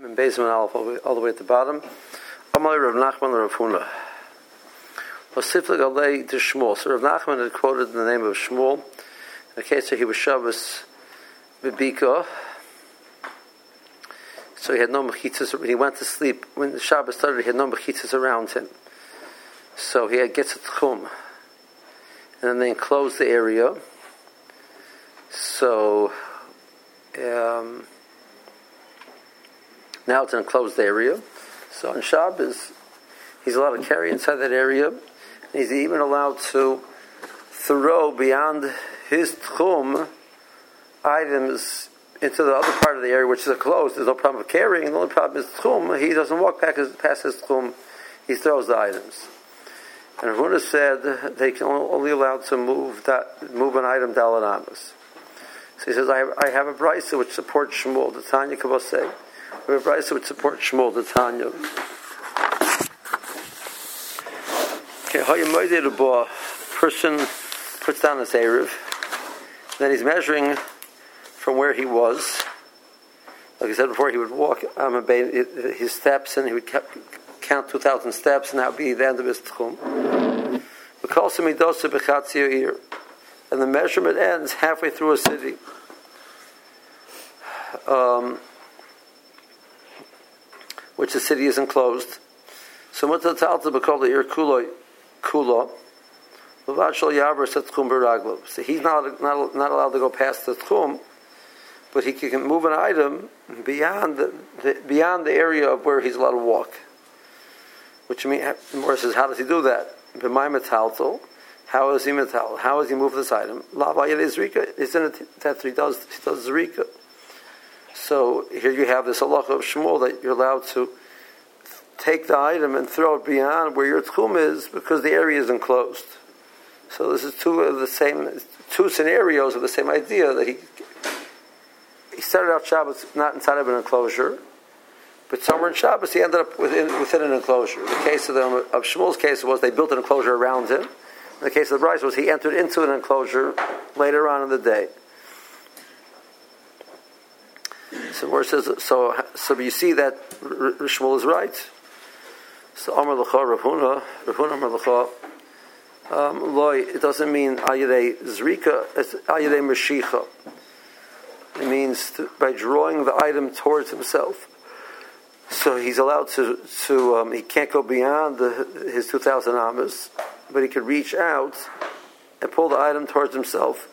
in basement Aleph all the way at the bottom. Amalei Rav Nachman Rav Huna. Osiflik Alei to Shmuel. So Rav Nachman had quoted the name of Shmuel. In the case that he was Shabbos Bibika. So he had no mechitzas. When he went to sleep, when the Shabbos started, he had no mechitzas around him. So he had Gitzat Chum. And then they enclosed the area. So now it's an enclosed area. So on Shabbos, he's allowed to carry inside that area. And he's even allowed to throw beyond his tchum items into the other part of the area, which is closed. There's no problem of carrying. The only problem is tchum. He doesn't walk past his tchum. He throws the items. And Huna said they can only allowed to move an item Dalet Amos. So he says, I have a brisa which supports Shmuel, the Tanya Kavosei. I have a brisa which supports Shmuel, the Tanya. Okay, a person puts down his Erev, then he's measuring from where he was. Like I said before, he would walk his steps, and he would count 2,000 steps, and that would be the end of his tchum. And the measurement ends halfway through a city. Which the city is enclosed. So so he's not allowed to go past the tchum, but he can move an item beyond the area of where he's allowed to walk. Which means, Morris says, how does he do that? How is he metal? How does he move this item? Isn't it that he does zrika? So here you have this halacha of Shmuel that you're allowed to take the item and throw it beyond where your tchum is because the area is enclosed. So this is two scenarios of the same idea that he started out Shabbos not inside of an enclosure, but somewhere in Shabbos he ended up within an enclosure. The case of Shmuel's case was they built an enclosure around him. In the case of the Bryce was he entered into an enclosure later on in the day. So where it says so you see that Shmuel is right. So Amar L'cha Rav Huna Amar L'cha Loi, it doesn't mean Ayadei Zrika, it's Ayadei Mashicha. It means by drawing the item towards himself. So he's allowed to he can't go beyond his 2,000 amas, but he could reach out and pull the item towards himself.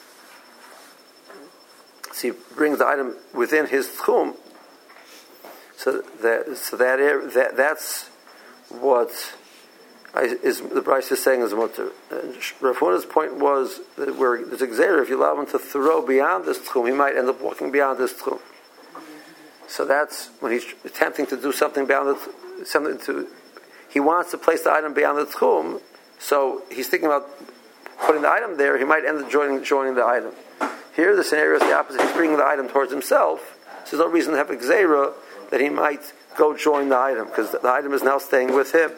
So he brings the item within his tchum. That's what the Bryce is saying is mutter. Rav Huna's point was that where there's exer, if you allow him to throw beyond this tchum, he might end up walking beyond this tchum. So that's when he's attempting to do something beyond he wants to place the item beyond the tchum. So he's thinking about putting the item there. He might end up joining the item. Here, the scenario is the opposite. He's bringing the item towards himself. So there's no reason to have exera that he might go join the item because the item is now staying with him.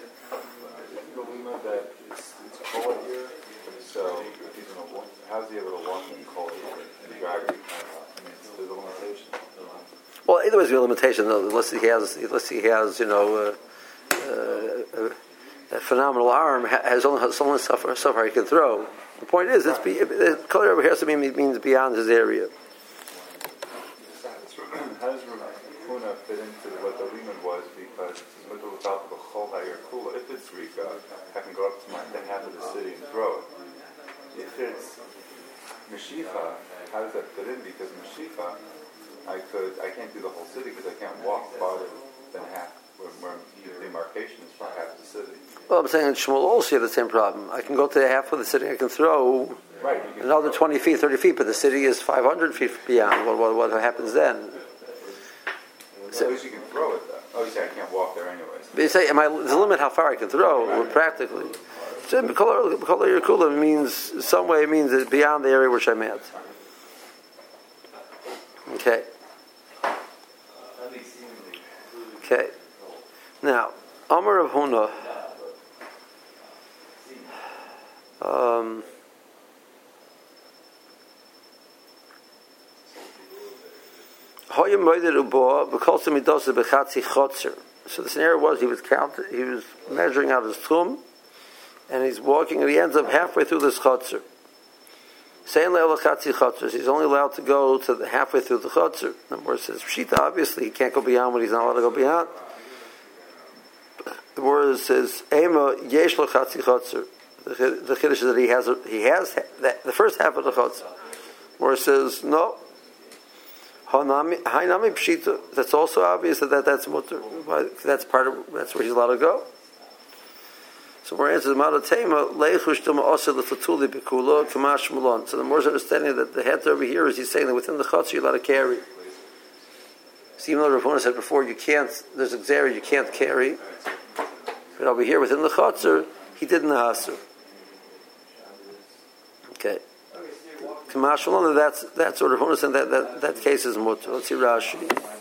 So how's he able to walk in cold and drag? There's a limitation. Well, either way, there's a limitation. Unless he has, a phenomenal arm, has only so far he can throw. The point is, color over here means beyond his area. How does Huna fit into what the limit was? Because if it's Rika, I can go up to the half of the city and throw it. If it's Meshicha, how does that fit in? Because Meshicha, I can't do the whole city because I can't walk farther than half, where the demarcation is for half the city. Well, I'm saying in Shmuel also you have the same problem. I can go to half of the city, I can throw another 20 feet, 30 feet, but the city is 500 feet beyond. What happens then? So, at least you can throw it, though. Oh, you say I can't walk there anyways. But you say, there's a limit how far I can throw, practically. So, Kol Kula means, some way it means it's beyond the area which I'm at. Okay. Now, Amar of Huna. So the scenario was he was measuring out his tchum, and he's walking, and he ends up halfway through this chotzer. He's only allowed to go to halfway through the chotzer. The word says pshita. Obviously, he can't go beyond what he's not allowed to go beyond. The word says ema yesh lo chatzi chotzer. The chiddush is that he has the first half of the chotzer. The word says no. Hainami pshita. That's also obvious that's mutter. That's where he's allowed to go. So we're answering Malatema leichush dama osel lefatuli bekula kamash mulon. So the more understanding that the head over here is he's saying that within the chotzer you're allowed to carry. So even though Rav Huna said before there's a xera you can't carry, but over here within the chotzer he did in the haser. Okay. Kamash mulon. That's what Rav Huna said. That case is mutter. Let's see Rashi.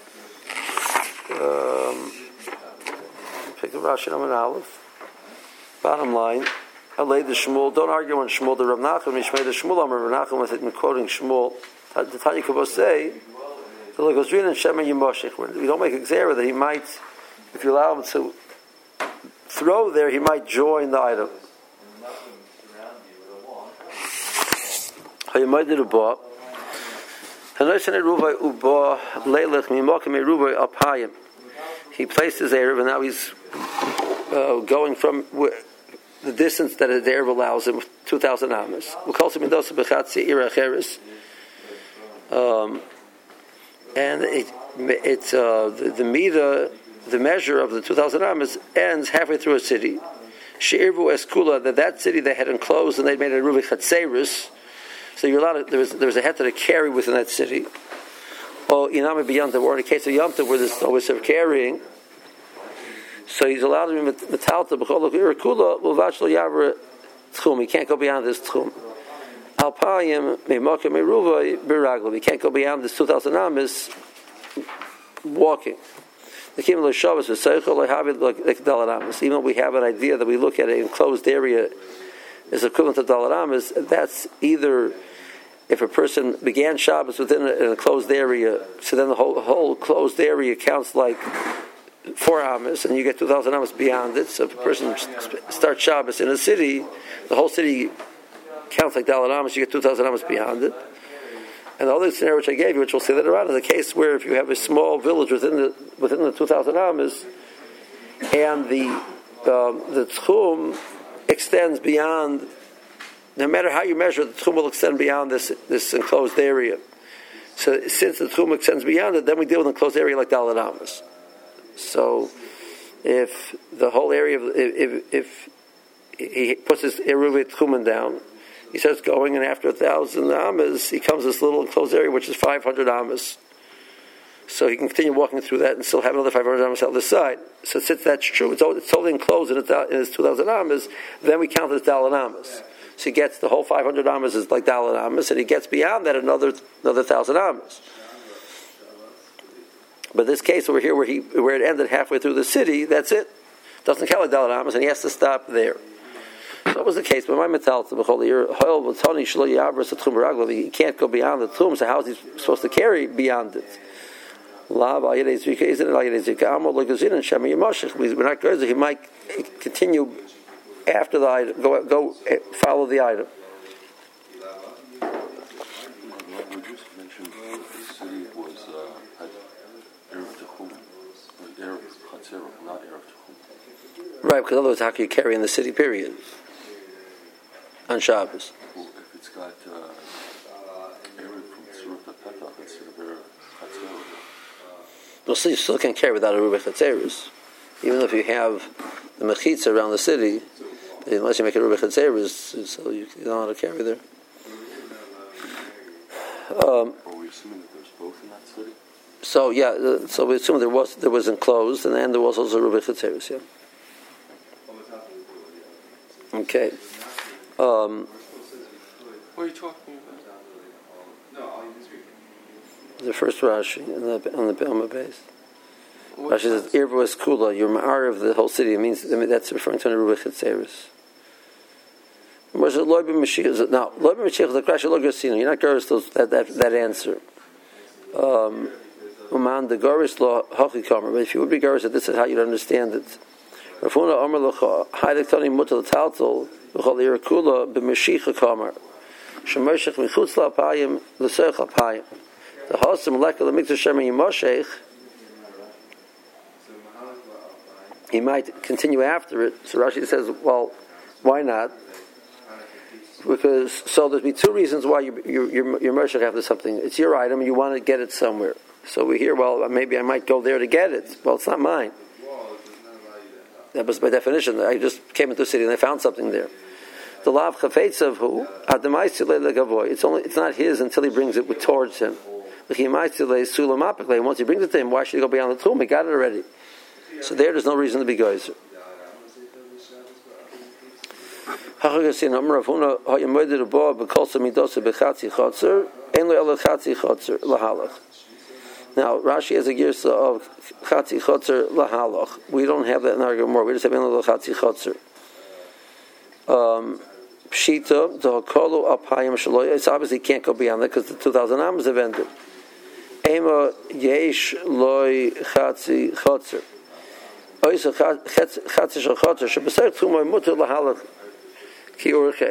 Pick up Rashi Amud Aleph. Bottom line, I laid the Shmuel. Don't argue on Shmuel. The Rav Nachman, Mishmei the Shmuel, Rav Nachman with it in quoting Shmuel. The Tanya Kavos say, the Legosrin and Shema Yimoshech. We don't make a xera that he might, if you allow him to throw there, he might join the item. He placed his Erev, and now he's going from the distance that the Erev allows him, 2,000 amas. And the measure of the 2,000 amas ends halfway through a city. She'irvu eskula, that city they had enclosed and they made a ruvi chatzeris. So you're allowed. There was a heter to carry within that city. Or inami beyond the war in the case of Yom Tov where there's always of carrying. So he's allowed to be metalta b'chol irkula l'vachlo yavra tchum. He can't go beyond this tchum. Alpayim me'makim me'ruvay b'raglo. He can't go beyond this 2,000 amas walking. The kim l'shavas v'seichel l'havid like dalat amas. Even though we have an idea that we look at an enclosed area is equivalent to dalat amas, that's either if a person began Shabbos within an enclosed area, so then the whole closed area counts like 4 amas, and you get 2,000 amas beyond it. So if a person starts Shabbos in a city, the whole city counts like dalat amas, you get 2,000 amas beyond it. And the other scenario which I gave you, which we'll see later on, is a case where if you have a small village within the 2,000 amas, and the tchum extends beyond. No matter how you measure, the tchum will extend beyond this enclosed area. So since the tchum extends beyond it, then we deal with an enclosed area like dalat amas. So if the whole area, if he puts his eruvi tchumen down, he starts going, and after 1,000 amas, he comes to this little enclosed area which is 500 amas. So he can continue walking through that and still have another 500 amas out the side. So since that's true, it's totally enclosed in his 2,000 amas, then we count as dalat amas. So he gets the whole 500 amas is like dalat amas, and he gets beyond that another 1,000 amas. But this case over here, where it ended halfway through the city, that's it. Doesn't count like dalat amas, and he has to stop there. So that was the case. But my metal he can't go beyond the tchum. So how is he supposed to carry beyond it? We're not going to. He might continue after the item. Go follow the item. We just mentioned the city was had Erev Techum, Erev Chatzero, not Erev Techum. Right, because otherwise, how can you carry in the city? Period. On Shabbos. Well, if it's got Erev from Tzurut Petach instead of Erev Chatzero. Well, so you still can't carry without a Rubi Chatzeros. Even if you have the Mechitza around the city, unless you make a Rubi Chatzeros, so you don't know how to carry there. Are we assuming that there's both in that city? So yeah, so we assume there was enclosed, and then there was also Rubi Chatzeros, yeah. Okay. What are you talking about? The first Rashi on the base. Rashi says, "Irva is kula." You're ma'ar of the whole city. It means that's referring to a Rubi Chatzeros. Now, loy b'mashiach is the Rashi lo gasina. You're not curious that answer. Uman the Goris law Hachikamer. But if you would be Goris, this is how you'd understand it. Rafuna Amar Lacha, Haidektani Mutal Taltal, V'chol Irakula b'Mashicha Kamer. Shemoshech Michutz L'Apayim, L'Sech Apayim. The Hasim Lekah L'Mikta Shemer Yimoshech, he might continue after it. So Rashi says, well, why not? Because, so there'd be two reasons why your Moshech after something. It's your item, and you want to get it somewhere. So we hear, well, maybe I might go there to get it. Well, it's not mine. That was by definition. I just came into the city and I found something there. The lav chafetz of who? It's not his until he brings it towards him. Once he brings it to him, why should he go beyond the tomb? He got it already. So there's no reason to be geyser. Now, Rashi has a girsa of Chatzi Chotzer Lahalach. We don't have that in our Gemara. We just have Enlo Chatzi Chotzer. Pshita, the Hokolu Apayim Shaloy. It's obviously can't go beyond that because the 2,000 Amos have ended. Ema Yesh Loy Chatzi Chotzer. Oysa Chatzi Shal Chotzer. Shebesek Tumay Mutter Lahalach Ki Urche.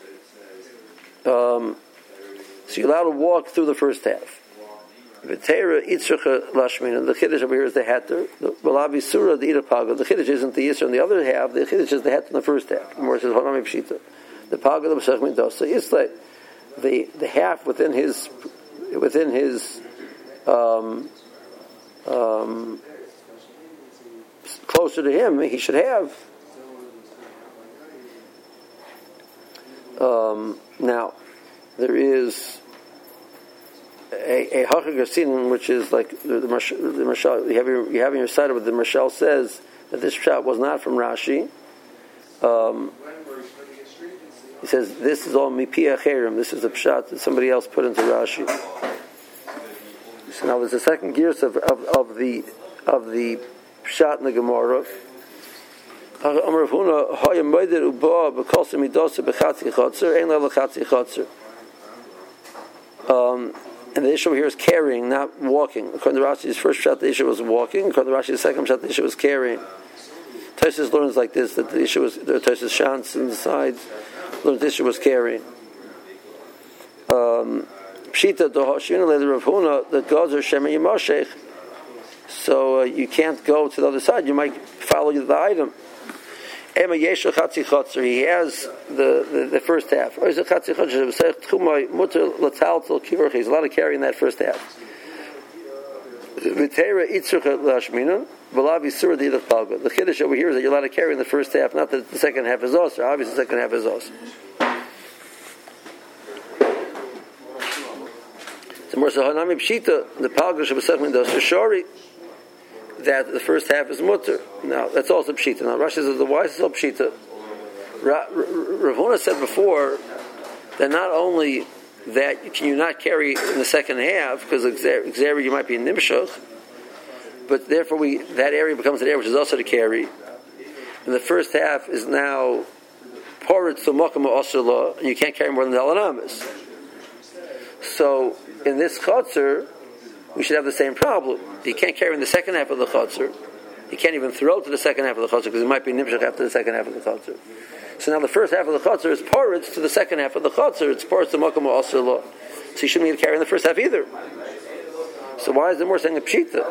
So you're allowed to walk through the first half. V'teira itzrucha lashmina. The chiddush over here is the heter. The balavi surah the itapaga. The chiddush isn't the yisra in the other half. The chiddush is the heter in the first half. More says honami pshita. The paga the b'shach midos. So it's like the half within his closer to him. He should have. Now there is a Hachag Asin, which is like the Mashal, you have in your side what the Mashal says that this shot was not from Rashi. He says this is all Mipi Acherim. This is a pshat that somebody else put into Rashi. So now there's a second gears of the pshat in the Gemara. Amar Huna Haya Moeder Uba B'Kolsim Midosa B'Chatzi Chotzer Ein Lel Chatzi Chotzer. And the issue here is carrying, not walking. According to Rashi's first shot, the issue was walking. According to Rashi's second shot, the issue was carrying. Tosfos learns like this, that the issue was, there are Tosfos shants on the sides, learns the issue was carrying. Pshita dohashina le Rav Huna, the gods are Shemer Yimoshech. So you can't go to the other side, you might follow the item. Ema Yeshu Chatzi Chotzer, he has the first half. Or is it Chatzi Chotzer? He's allowed to carry in that first half. V'teira Itzrucha Lashmina, V'lavi Surah D'idach Palga. The Chiddush over here is that you're allowed to carry in the first half, not that the second half is also. Obviously the second half is also. So more so Hanami Pshita, the Palga Shabasach Mindos Shori, that the first half is mutter. Now, that's also pshita. Now, Rashi says the why is also pshita. Rav Huna said before that not only that can you not carry in the second half because Xeri you might be in Nimshach, but therefore that area becomes an area which is also to carry. And the first half is now poritz to Mokum Osirla, and you can't carry more than the Alanamis. So, in this Chotzer, we should have the same problem. He can't carry in the second half of the Chotzer. He can't even throw to the second half of the Chotzer because it might be Nimshach after the second half of the Chotzer. So now the first half of the Chotzer is poritz to the second half of the Chotzer. It's poritz to Mokum Osir Lo. So he shouldn't need to carry in the first half either. So why is there more saying a Pshita?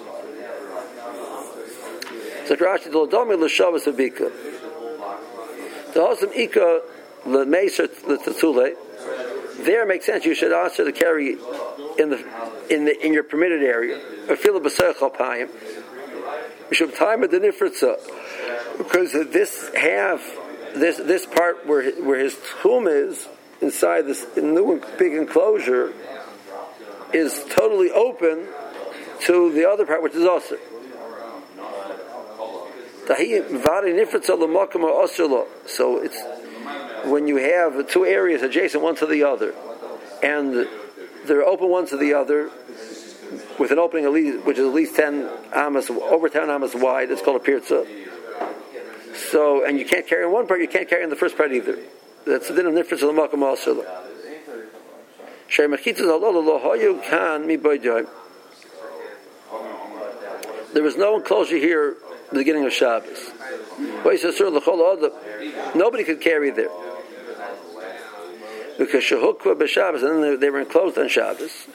So Rashi the Lodomi L'Shavas Abika. The Hosam Ika L'Meiser L'Tatzule. There makes sense. You should answer to carry in your permitted area. Afila b'Sech Alpayim. We should time at the Nifritza because this half, this part where his tomb is inside this new big enclosure is totally open to the other part which is also. So it's when you have two areas adjacent one to the other, and they're open one to the other, with an opening which is at least 10 amas, over 10 amas wide. It's called a pirza. So, and you can't carry in one part, you can't carry in the first part either. That's the din of nifritz of the makam also. there was no enclosure here at the beginning of Shabbos. Nobody could carry there. Because Shehukva b'Shabbos, and then they were enclosed on Shabbos.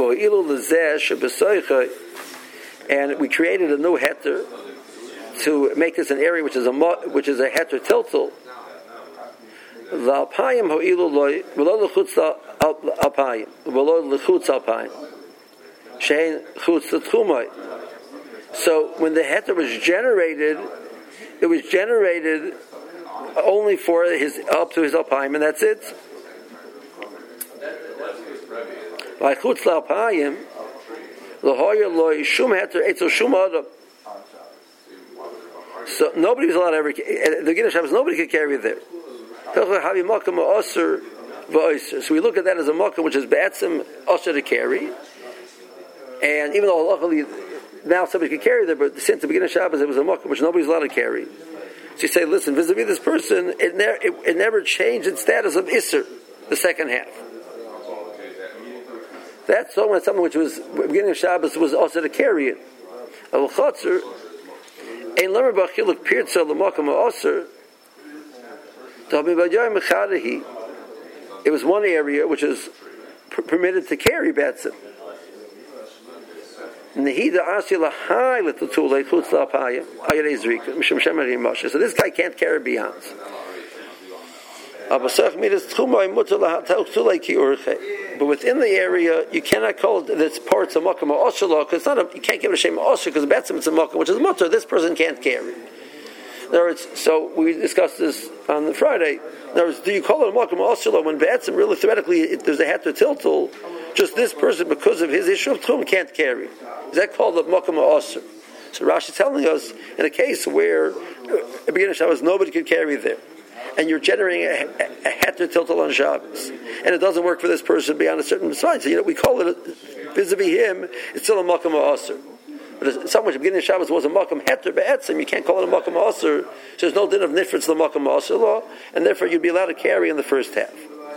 And we created a new heter to make this an area which is a heter tiltal. L'alpayim ho'ilu loy v'lo l'chutz alpayim v'lo l'chutz alpayim shein chutz l'tchumay. So when the heter was generated, it was generated only for his up to his alpayim, and that's it. Like chutz l'alpayim l'hoyer loy shum heter etzel shum adam. So nobody was allowed to ever. The beginning of Shabbos, nobody could carry there. So we look at that as a makom which is be'etzim osher to carry, and even though luckily now somebody could carry there, but since the beginning of Shabbos it was a makom which nobody's allowed to carry. So you say, listen, vis-a-vis this person, it never changed its status of Isser, the second half. That's something which was beginning of Shabbos was also to carry it. Al Chotzer, ein lemer b'achiluk pirtza l'makom ha'osir. It was one area which is permitted to carry betzim. So this guy can't carry beyond. But within the area, you cannot call it this parts of makom ha'osir because you can't give it a shame ha'osir because betzim it's a makom which is mutter. This person can't carry. In other words, so we discussed this on the Friday. In other words, do you call it a makom ha'osir when be'etzim really theoretically there's a heter tiltul? Just this person, because of his issue of tchum, can't carry. Is that called a makom ha'osir? So Rashi is telling us in a case where at the beginning of Shabbos nobody could carry there, and you're generating a heter tiltul on Shabbos, and it doesn't work for this person beyond a certain sign. So we call it vis-a-vis him. It's still a makom ha'osir. But someone at the beginning of Shabbos was a makom heter be'etzim, you can't call it a makom ha'osir. So there's no din of nifritz the makom ha'osir law, and therefore you'd be allowed to carry in the first half.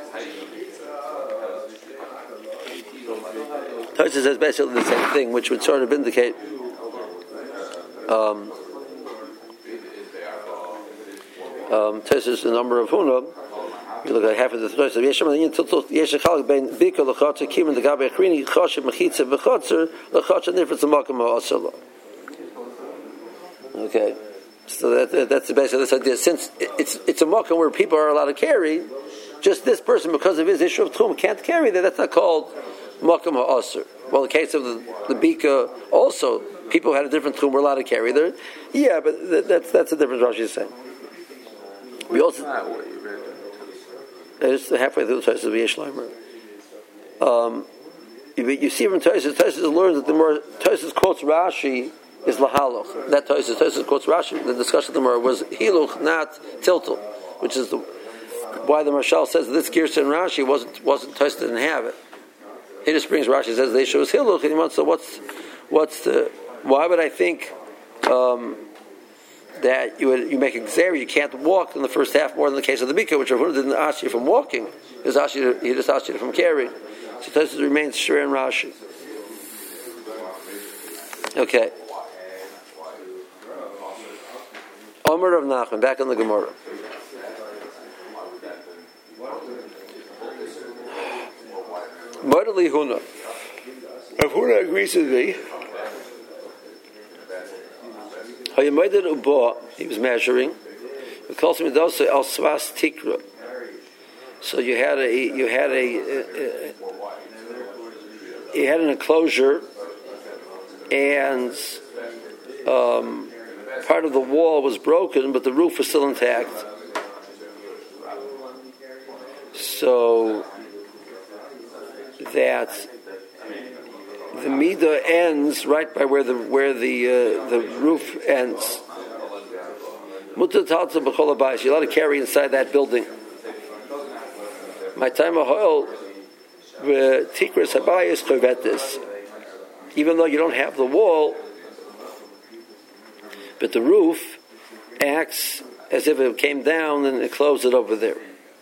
Tosfos says basically the same thing, which would sort of indicate Tosfos the number of Huna. You look at half of the Tosfos. Yesh chalak bein bika l'chotzer kimin d'gabe achrini choshev mechitza v'chotzer l'chotzer nifritz the makom ha'osir law. Okay, so that's basically this idea. Since it's a makom where people are allowed to carry, just this person because of his issue of tchum can't carry there. That's not called makom ha'osir. Well, in the case of the bika, also people who had a different tchum were allowed to carry there. Yeah, but that's a different Rashi is saying. We also it's halfway through the Tosfos of Yesh Leimer. You see from Tosfos learns that the more Tosfos quotes Rashi is lahaloch. That Tosfos quotes Rashi. The discussion of the more was hiluch, not tiltul, which is why the Marshal says that this Gersa and Rashi wasn't Tosfos didn't have it. He just brings Rashi says they show us hiluch, and he wants. So what's the? Why would I think that you make a gzera? You can't walk in the first half more than the case of the bika, which Rav Huna didn't ask you from walking. He just asked you from carrying. So Tosfos remains Shir and Rashi. Okay. Omer of Nachman, back in the Gemara. Modeli Huna. Rav Huna agrees with me. He was measuring. So you had an enclosure, and part of the wall was broken, but the roof was still intact. So that the midah ends right by where the roof ends. You're allowed to carry inside that building. My time even though you don't have the wall, but the roof acts as if it came down and it closed it over there.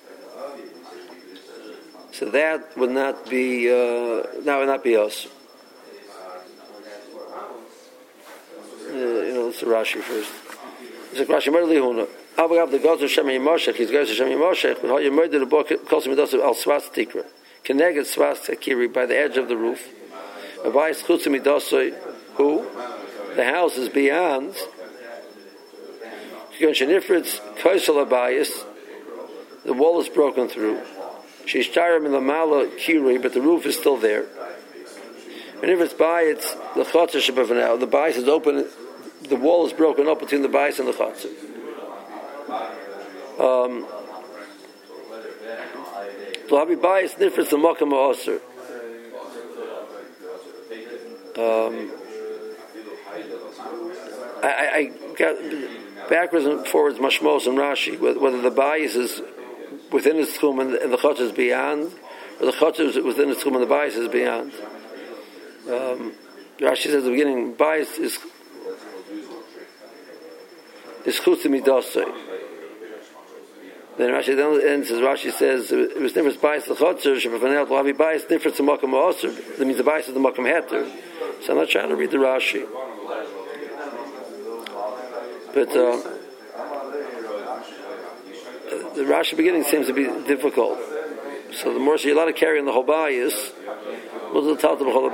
So that would not be us. what's the Rashi first? It's like Rashi Mordeli Huna. Avagav the gods of Shem Yimoshech. He's goes to Shem Yimoshech. But how you murder the book calls him al Svas Tikra. Keneged Svas Takiri by the edge of the roof. Abayis Chutzim Midosoi. Who? The house is beyond. Shenifritz Kaisel Abayis. The wall is broken through. She's Shtarim in the Mala Kiri, but the roof is still there. And if it's by it's the Chotzer Shabbat, the Bayis is open. The wall is broken up between the Bayis and the Chotzer. Lahabi Bayis differs the Makam Ha'aser. I got backwards and forwards Mashmos and Rashi whether the Bayis is within its tchum and the Chotzer is beyond, or the Chotzer is within its tchum and the Bayis is beyond. Rashi says at the beginning, Bayis is chutz midasei. Then Rashi then ends as Rashi says it was different Bayis the Chotzer shebefanel will have Bayis different to Makam Ha'aser. That means the Bayis is the Makam Heter. So I'm not trying to read the Rashi, but the Rashi beginning seems to be difficult. So the more so you're allowed to carry in the whole Bayis. Also the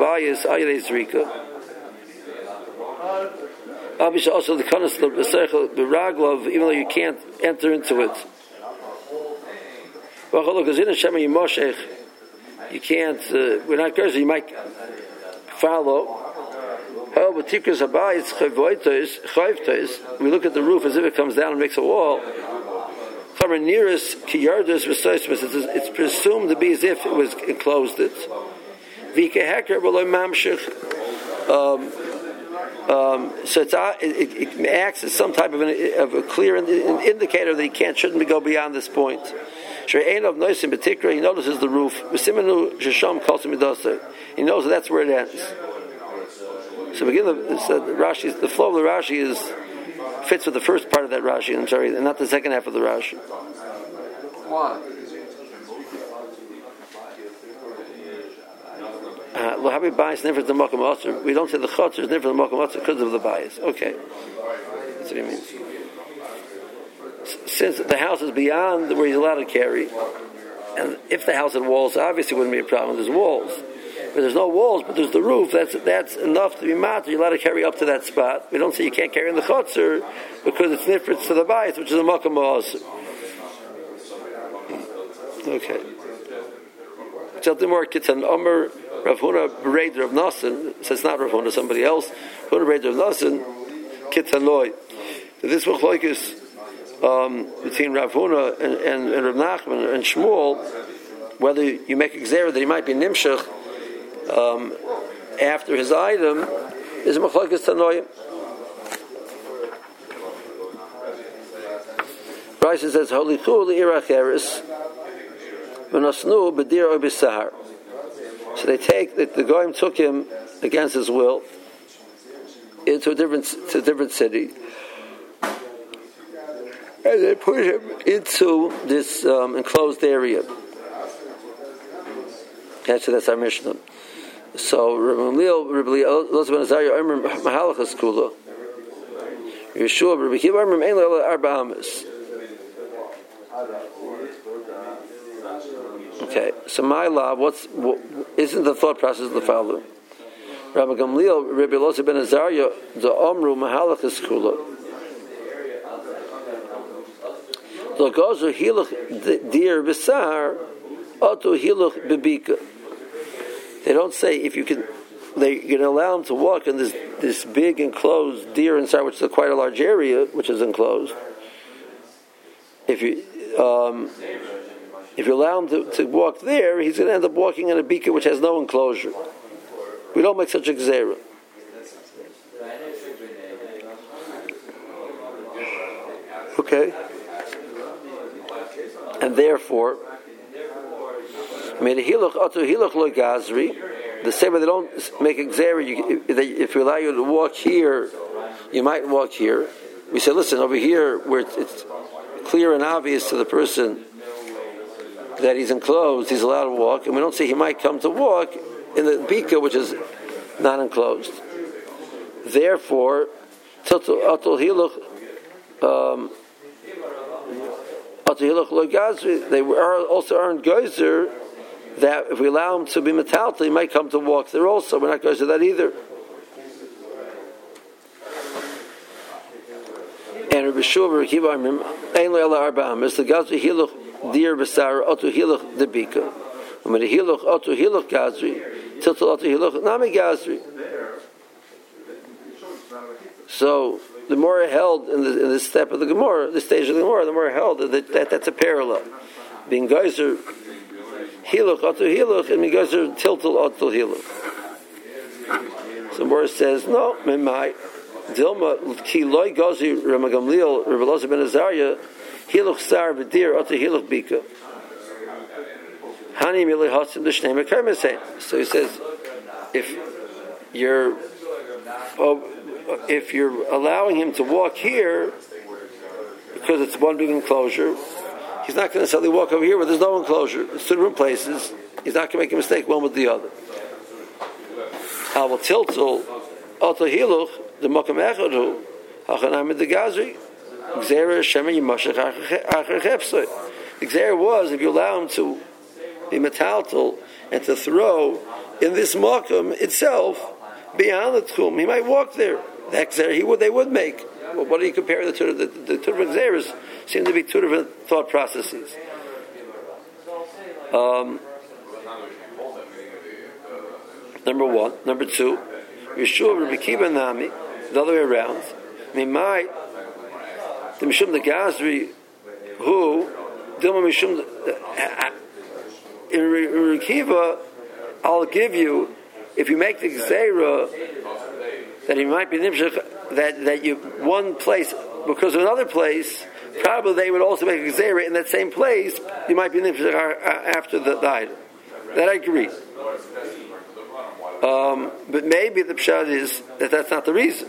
kanas the beraglov, even though you can't enter into it. You can't. We're not cursing. You might follow. However, tikras habayis chayvtois. We look at the roof as if it comes down and makes a wall. It's presumed to be as if it was enclosed. It. So it acts as some type of a clear indicator that he shouldn't go beyond this point. He notices the roof. He knows that's where it ends. So begin the flow of the Rashi fits with the first part of that Rashi. I'm sorry, and not the second half of the Rashi. Why? We don't say the Chotzer is never the Makam Ha'aser because of the bias. Okay, that's what he means. Since the house is beyond where he's allowed to carry, and if the house had walls, obviously it wouldn't be a problem. There's walls, but there's no walls, but there's the roof. That's enough to be matter. You're allowed to carry up to that spot. We don't say you can't carry in the Chotzer because it's nifritz to the bias, which is a Makam Ha'aser. Okay. Tell them more Kitan Omer. Rav Huna Bereder of Nasan says not Rav Huna, somebody else. Huna Bereder of Nasan, Kitanoi. This machlokes between Rav Huna and Rav Nachman and Shmuel, whether you make a gzera that he might be nimshach after his item, is machlokes Tanoi. Bryce says Holichu li'iracheres v'nasnu b'dir o b'sahar. So they take that the Goyim took him against his will into a different city, and they put him into this enclosed area. Actually, that's our Mishnah. So Rabbi Leil, Elazar ben Azariah, Omer Mahalachas Kula, Yeshua, Rabbi Kiva, Omer Ein Le'Ela Arba Amis. Okay, so my law, isn't the thought process the following? Rabbi Gamliel, Rabbi Elazar ben Azariah, the Omru Mahalachas Kula. The Gozer Hiluch Dir B'Sahar, Otu Hiluch B'Bika. They don't say if you can allow him to walk in this big enclosed deer inside, which is quite a large area, which is enclosed. If you allow him to walk there, he's going to end up walking in a bika which has no enclosure. We don't make such a gzera. Okay? And therefore, the same way they don't make a gzera, if we allow you to walk here, you might walk here. We say, listen, over here, where it's clear and obvious to the person that he's enclosed, he's allowed to walk, and we don't say he might come to walk in the bika which is not enclosed. Therefore, Atul Hiluch Lo Gazri, they also earned Geyser, that if we allow him to be metaltal, he might come to walk there also. We're not going to that either. And Rabbi Shua, Rabbi Kiva, Ein Lo Ela Arba Amis, the Gazri Hiluch Dir B'Sar, Otu Hiluch Debika. And when the Hiluch Otu Hiluch Gazri, Tiltal Otu Hiluch Nami Gazri. So the more held in this step of the Gemara, this stage of the Gemara, the more held that that's a parallel. Being Geyser Hiluch Otu Hiluch, and being Geyser Tiltal Otu Hiluch. So Gemara says, no, Memai. Dilma ki loy gozi Ramagamliel Rabbi Elazar ben Azariah Hiluch Sar V'Dir Otu Hiluch Bika Hani Milei Hasim D'Shnei Mekar Mesein. So he says, if you're allowing him to walk here because it's one big enclosure, he's not going to necessarily walk over here where there's no enclosure. It's two different places. He's not going to make a mistake one with the other. Al Tiltul Otu Hiluch the Mokam Echadu Hachanam the Gazri Xera Shema Yimashach Acher Chepsoi. The Xera was, if you allow him to be metaltal and to throw in this Mokam itself beyond the Tchum, he might walk there. That Xera they would make. Well, what do you compare the two? The two different Xeras seem to be two different thought processes. Number one. Number two, Yeshua Rabbi Kiva Nami, the other way around. Mimai, the Mishum the Gazri, who Dilma Mishum in Rabbi Kiva, I'll give you, if you make the Gzeira that he might be nimshach, that you one place because of another place, probably they would also make a Gzeira in that same place. You might be nimshach after the item. That I agree. But maybe the pshat is that that's not the reason.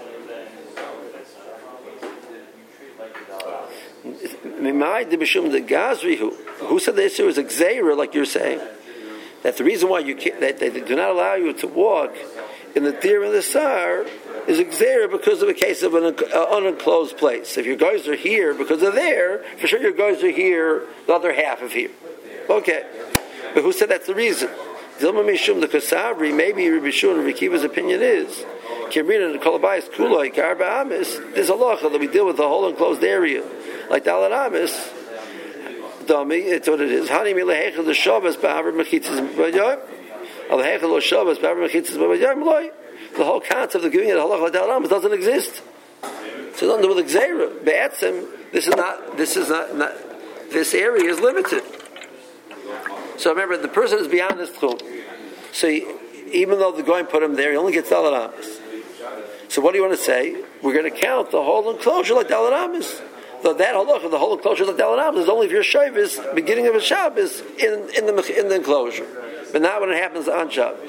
Who said the issue is a gzeira, like you're saying? That the reason why that they do not allow you to walk in the dir and the sar is a gzeira because of a case of an unenclosed place. If your guys are here because they're there, for sure your guys are here, the other half of here. Okay. But who said that's the reason? Dilma Mishum the Kasavri, maybe Rabbi Shua and Rabbi Kiva's opinion is Kimrina the Kolabayis Kuloi Karba Amis. There's a lacha that we deal with the whole enclosed area, like Dalat Amis. Dummy, it's what it is. Hani Milehechel the Shabbos Ba'avar Mechitzas B'Yom. Alehechel lo Shabbos Ba'avar Mechitzas B'Yom Loi. The whole concept of giving it a halacha like Dalat Amis doesn't exist. So nothing to do with Gzeira. Be'etzim, this is not. This area is limited. So remember, the person is beyond this tchum. So even though the goyim put him there, he only gets Dalat Amis. So what do you want to say? We're going to count the whole enclosure like Dalat Amis. That halacha, the whole enclosure like Dalat Amis, is only if your shayv is beginning of a Shabbos in the enclosure, but not when it happens on Shabbos.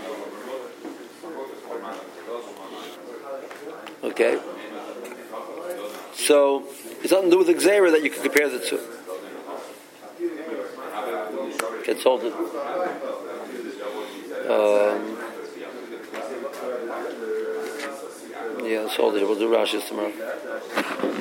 Okay. So it's nothing to do with the Gzeira that you can compare the two. It's sold it. Sold it. We'll do Rashi's tomorrow.